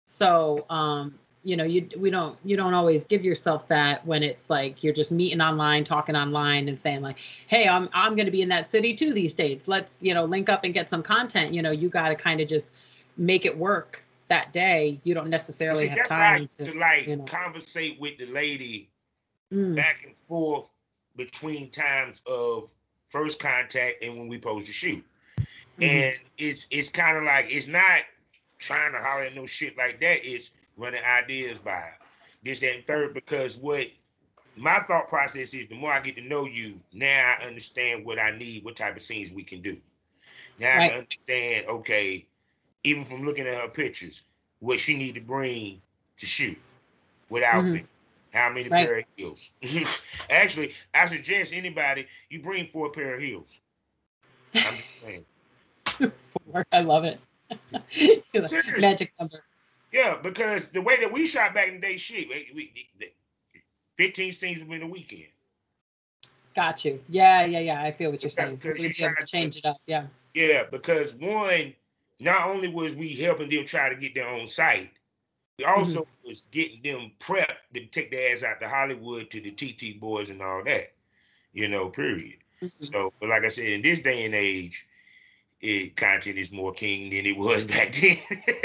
So, um, you know, you we don't you don't always give yourself that when it's like you're just meeting online, talking online, and saying like, "Hey, I'm I'm going to be in that city too these days. Let's, you know, link up and get some content." You know, you got to kind of just make it work that day. You don't But necessarily see, have that's why I time used to, to like you know. conversate with the lady Mm, back and forth between times of first contact and when we supposed to shoot. hmm And it's it's kind of like it's not trying to holler at no shit like that. It's running ideas by this, that, and third. Because what my thought process is, the more I get to know you, now I understand what I need, what type of scenes we can do. Now I can right. understand, okay, even from looking at her pictures, what she need to bring to shoot, what hmm outfit, how many right. pair of heels. Actually, I suggest anybody you bring four pair of heels. I'm just saying. Four. I love it. Seriously. Magic number. Yeah, because the way that we shot back in the day, shit, we, we, fifteen scenes within a weekend. Got you. Yeah, yeah, yeah. I feel what you're Because, saying. You because you would be able tried to to, change it up. Yeah. yeah, because one, not only was we helping them try to get their own site, we hmm also was getting them prepped to take their ass out to Hollywood to the T T boys and all that, you know, period. hmm So, but like I said, in this day and age, it, content is more king than it was back then.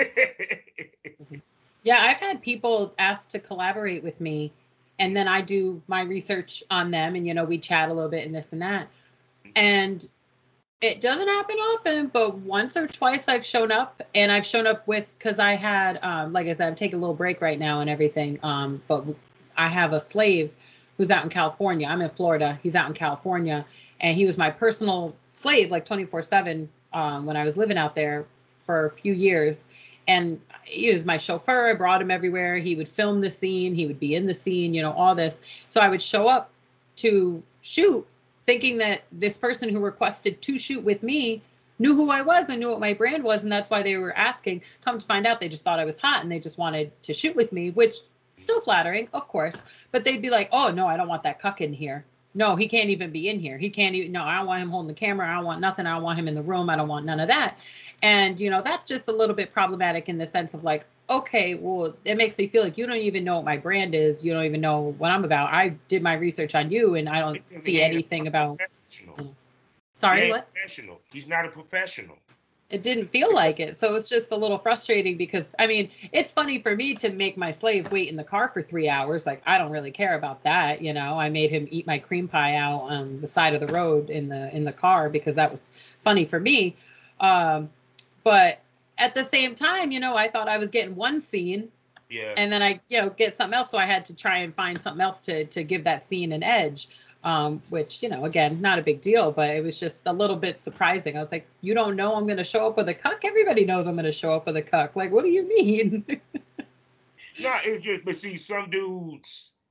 Yeah, I've had people ask to collaborate with me, and then I do my research on them, and you know, we chat a little bit and this and that. And it doesn't happen often, but once or twice I've shown up, and I've shown up with because I had, um, like I said, I'm taking a little break right now and everything. Um, but I have a slave who's out in California. I'm in Florida. He's out in California, and he was my personal slave, like twenty-four seven, um, when I was living out there for a few years. And he was my chauffeur. I brought him everywhere. He would film the scene. He would be in the scene, you know, all this. So I would show up to shoot thinking that this person who requested to shoot with me knew who I was and knew what my brand was, and that's why they were asking. Come to find out, they just thought I was hot and they just wanted to shoot with me, which still flattering, of course. But they'd be like, "Oh no, I don't want that cuck in here. No, he can't even be in here. He can't even. No, I don't want him holding the camera. I don't want nothing. I don't want him in the room. I don't want none of that." And you know, that's just a little bit problematic in the sense of like, okay, well, it makes me feel like you don't even know what my brand is. You don't even know what I'm about. I did my research on you, and I don't Because he see ain't anything a about. professional. He Sorry, ain't what? professional. He's not a professional. It didn't feel like it. So it's just a little frustrating because, I mean, it's funny for me to make my slave wait in the car for three hours. Like, I don't really care about that. You know, I made him eat my cream pie out on the side of the road in the in the car because that was funny for me. Um, but at the same time, you know, I thought I was getting one scene Yeah. and then I, you know, get something else. So I had to try and find something else to to give that scene an edge. Um, which, you know, again, not a big deal, but it was just a little bit surprising. I was like, you don't know I'm going to show up with a cuck? Everybody knows I'm going to show up with a cuck. Like, what do you mean? No, it's just, but see, some dudes,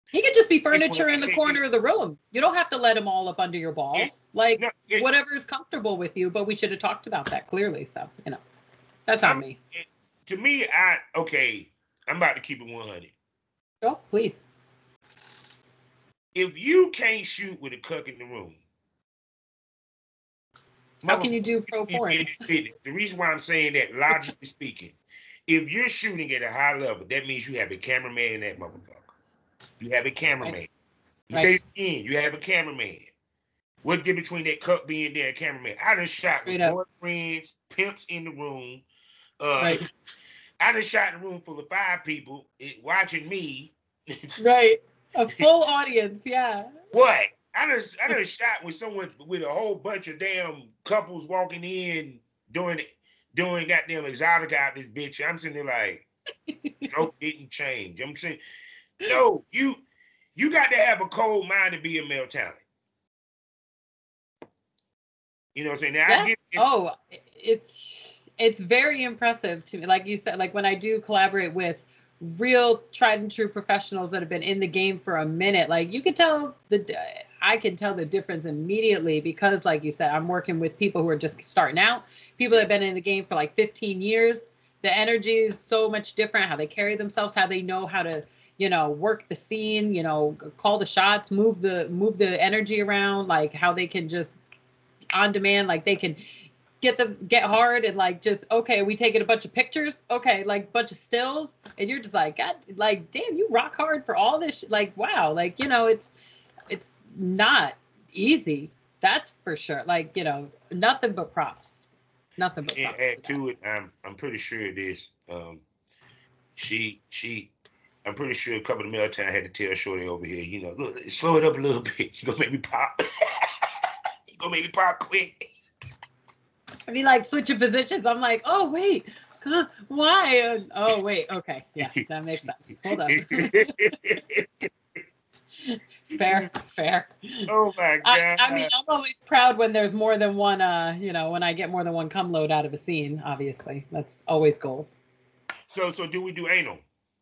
He could just be furniture in the corner of the room. You don't have to let him all up under your balls. It, like, no, it, whatever is comfortable with you, but we should have talked about that clearly. So, you know, that's on I'm, me. It, to me, I, okay, I'm about to keep it one hundred. Oh, please. If you can't shoot with a cuck in the room, how can you do pro porn? The reason why I'm saying that, logically speaking, if you're shooting at a high level, that means you have a cameraman in that motherfucker. You have a cameraman. Right. You right. say skin, you have a cameraman. What the difference between that cuck being there and cameraman? I done shot Straight with up. boyfriends, pimps in the room. Uh, right. I done shot in a room full of five people watching me. Right. A full audience, yeah. What? I done, I done shot with someone with a whole bunch of damn couples walking in doing doing goddamn exotic out this bitch. I'm sitting there like, stroke didn't change. I'm saying, no, you you got to have a cold mind to be a male talent. You know what I'm saying? Now, yes. I get it. Oh, it's it's very impressive to me. Like you said, like when I do collaborate with real tried and true professionals that have been in the game for a minute, like you can tell the I can tell the difference immediately because, like you said, I'm working with people who are just starting out, people that have been in the game for like fifteen years. The energy is so much different, how they carry themselves, how they know how to, you know, work the scene, you know, call the shots, move the move the energy around, like how they can just on demand, like they can get the get hard and like just okay, we taking a bunch of pictures, okay, like bunch of stills, and you're just like, God, like damn, you rock hard for all this, sh-. like wow, like you know, it's it's not easy, that's for sure. Like you know, nothing but props, nothing but props. And add to it, I'm I'm pretty sure it is. Um, she she. I'm pretty sure a couple of male time had to tell Shorty over here, you know, look, slow it up a little bit. You gonna make me pop. You gonna make me pop quick. I mean, like switching positions. I'm like, oh wait, God, why? Uh, oh wait, okay, yeah, that makes sense. Hold on. Fair, fair. Oh my God. I, I mean, I'm always proud when there's more than one. Uh, you know, when I get more than one cum load out of a scene. Obviously, that's always goals. So, so do we do anal?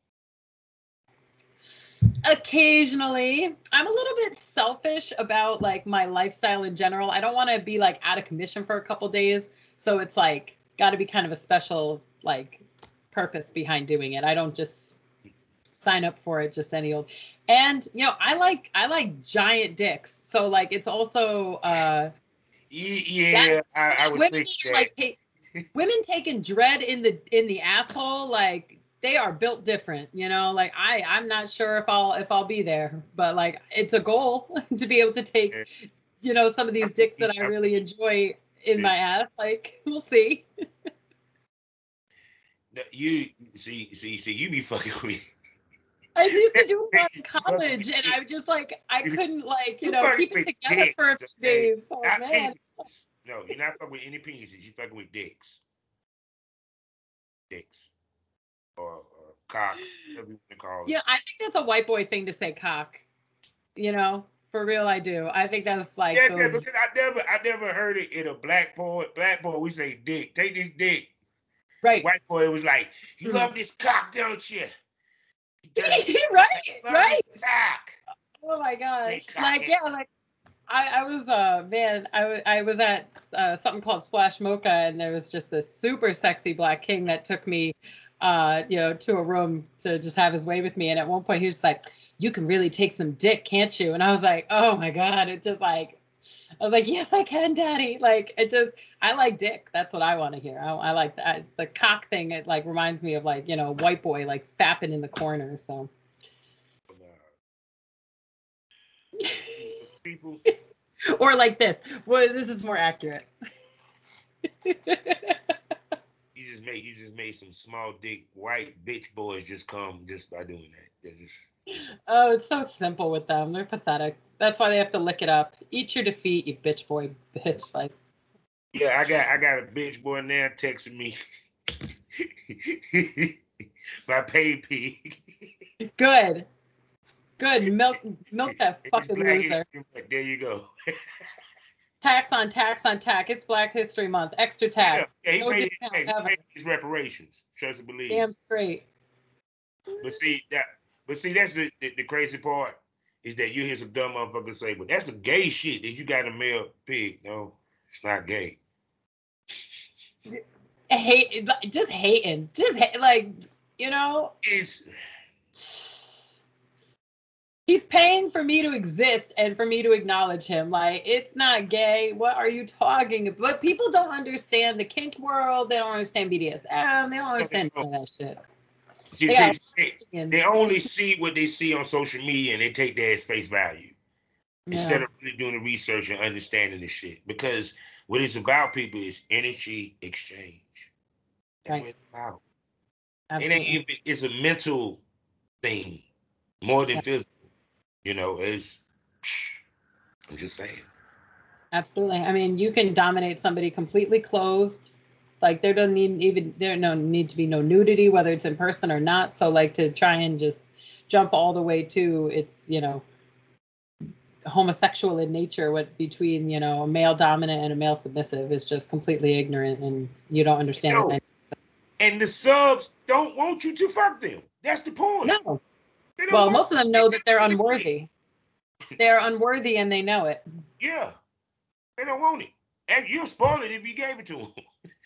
Occasionally. I'm a little bit selfish about like my lifestyle in general. I don't want to be like out of commission for a couple days, so it's like got to be kind of a special like purpose behind doing it. I don't just sign up for it just any old. And you know, I like I like giant dicks, so like it's also uh yeah, I, I would women think that. Like take, women taking dread in the in the asshole, like they are built different, you know, like I, I'm not sure if I'll, if I'll be there, but like, it's a goal to be able to take, you know, some of these dicks that I really enjoy in my ass. Like, we'll see. You see, see, see, you be fucking with. I used to do it in college and I was just like, I couldn't like, you know, keep it together for a few days. Oh, man. No, you're not fucking with any penises. You're fucking with dicks. Dicks. Or, or cocks, whatever you want to call it. Yeah, I think that's a white boy thing to say cock. You know, for real, I do. I think that's like. Yeah, those... yeah, because I never, I never heard it in a black boy. Black boy, we say dick. Take this dick. Right. The white boy was like, you mm-hmm. love this cock, don't you? right, you right. This cock. Oh my gosh! Like yeah, like. I, I was, uh, man, I, w- I was at uh, something called Splash Mocha, and there was just this super sexy black king that took me, uh, you know, to a room to just have his way with me. And at one point he was just like, you can really take some dick, can't you? And I was like, oh my God. It just like, I was like, yes, I can, daddy. Like, it just, I like dick. That's what I want to hear. I, I like that. The cock thing. It like reminds me of like, you know, white boy, like fapping in the corner. So. People. Or like this. Well, this is more accurate. You just made you just made some small dick white bitch boys just come just by doing that. They're just. Oh, it's so simple with them. They're pathetic. That's why they have to lick it up. Eat your defeat, you bitch boy, bitch. Like. Yeah, I got I got a bitch boy now texting me. My pay pig. Good. Good. Milk milk that fucking loser. There you go. Tax on tax on tax. It's Black History Month. Extra tax. Yeah, yeah, he, no paid his, he paid his reparations. Trust and believe. Damn straight. But see that But see, that's the, the, the crazy part is that you hear some dumb motherfuckers say, but that's a gay shit that you got a male pig. No, it's not gay. Hate, just hating, just hate, like, you know. It's he's paying for me to exist and for me to acknowledge him. Like, it's not gay. What are you talking about? But people don't understand the kink world. They don't understand B D S M. They don't understand none of that shit. See, they, see, they, they only see what they see on social media and they take that as face value. Yeah. Instead of really doing the research and understanding the shit. Because what it's about, people, is energy exchange. That's right. What it's about. Absolutely. It ain't even, it's a mental thing more than yeah. physical. You know, it's, I'm just saying. Absolutely. I mean, you can dominate somebody completely clothed. Like, there doesn't need even, there no need to be no nudity, whether it's in person or not. So, like, to try and just jump all the way to it's, you know, homosexual in nature, what between, you know, a male dominant and a male submissive is just completely ignorant, and you don't understand no. what that is. And the subs don't want you to fuck them. That's the point. No. Well, most of them know that they're unworthy. They're unworthy and they know it. Yeah. They don't want it. And you'll spoil it if you gave it to them.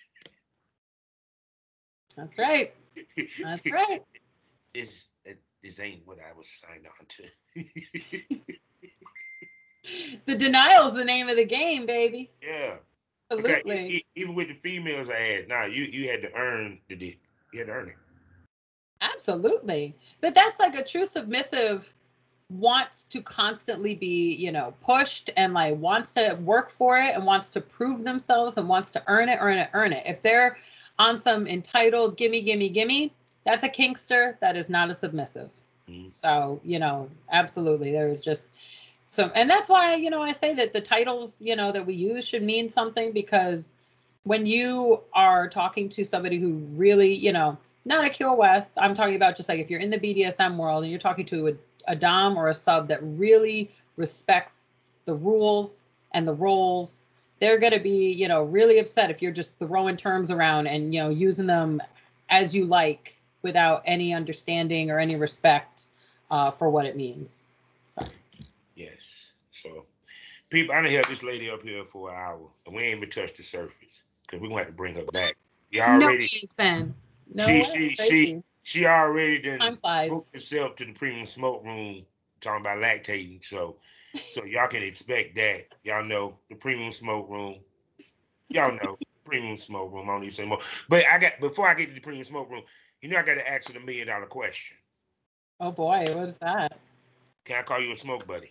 That's right. That's right. This, this ain't what I was signed on to. The denial is the name of the game, baby. Yeah. Absolutely. Okay. Even with the females I had, nah, you, you had to earn the dick. You had to earn it. Absolutely. But that's like a true submissive wants to constantly be, you know, pushed and like wants to work for it and wants to prove themselves and wants to earn it, earn it, earn it. If they're on some entitled gimme, gimme, gimme, that's a kinkster. That is not a submissive. Mm. So, you know, absolutely. There's just so, and that's why, you know, I say that the titles, you know, that we use should mean something, because when you are talking to somebody who really, you know, not a Q O S, I'm talking about just like if you're in the B D S M world and you're talking to a, a dom or a sub that really respects the rules and the roles, they're going to be, you know, really upset if you're just throwing terms around and, you know, using them as you like without any understanding or any respect uh, for what it means. So. Yes. So, people, I done had this lady up here for an hour, and we ain't even touched the surface because we're going to have to bring her back. You already, no, Ben. No, she, she, she, she already done booked herself to the premium smoke room talking about lactating. So, so y'all can expect that. Y'all know the premium smoke room. Y'all know premium smoke room. I don't need to say more. But I got before I get to the premium smoke room, you know I got to ask you the million dollar question. Oh boy, what is that? Can I call you a smoke buddy?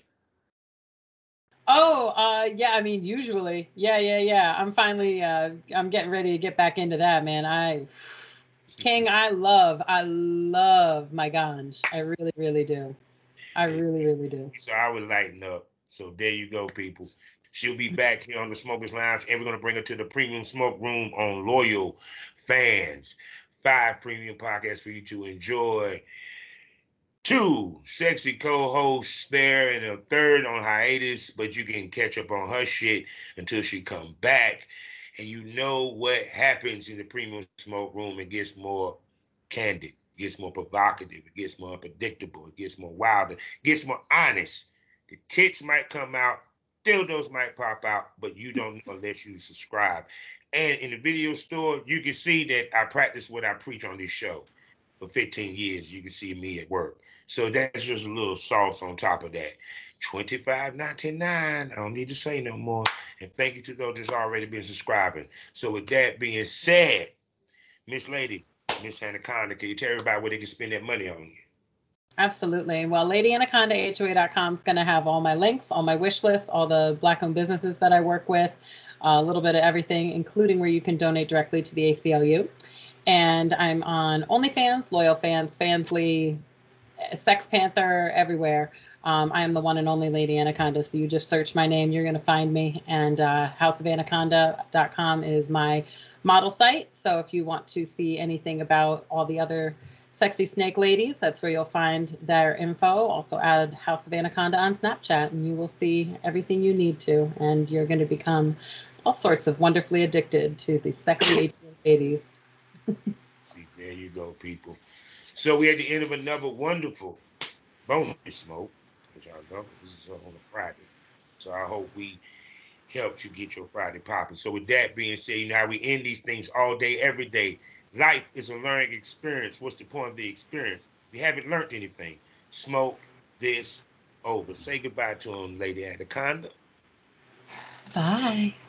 Oh, uh, yeah. I mean, usually, yeah, yeah, yeah. I'm finally, uh, I'm getting ready to get back into that, man. I, King, I love, I love my ganj. I really, really do. I really, really do. So I would lighten up. So there you go, people. She'll be back here on the Smokers Lounge, and we're gonna bring her to the premium smoke room on Loyal Fans. Five premium podcasts for you to enjoy. Two sexy co-hosts there, and a third on hiatus, but you can catch up on her shit until she come back. And you know what happens in the premium smoke room. It gets more candid, it gets more provocative, it gets more unpredictable, it gets more wilder, it gets more honest. The tits might come out, dildos might pop out, but you don't know unless you subscribe. And in the video store, you can see that I practice what I preach on this show. For fifteen years, you can see me at work. So that's just a little sauce on top of that. twenty-five ninety-nine. I don't need to say no more. And thank you to those that's already been subscribing. So with that being said, Miss Lady, Miss Anaconda, can you tell everybody where they can spend that money on you? Absolutely. Well, Lady Anaconda H O A dot com is going to have all my links, all my wish lists, all the Black-owned businesses that I work with, uh, a little bit of everything, including where you can donate directly to the A C L U. And I'm on OnlyFans, Loyal Fans, Fansly, Sex Panther, everywhere. Um, I am the one and only Lady Anaconda. So you just search my name, you're going to find me. And uh, house of anaconda dot com is my model site. So if you want to see anything about all the other sexy snake ladies, that's where you'll find their info. Also add House of Anaconda on Snapchat, and you will see everything you need to. And you're going to become all sorts of wonderfully addicted to the sexy ladies. See, there you go, people. So we're at the end of another wonderful bonus smoke, which y'all know this is on a Friday. So I hope we helped you get your Friday popping. So with that being said, you know how we end these things all day, every day. Life is a learning experience. What's the point of the experience? If you haven't learned anything, smoke this over. Say goodbye to him, Lady Anaconda. Bye.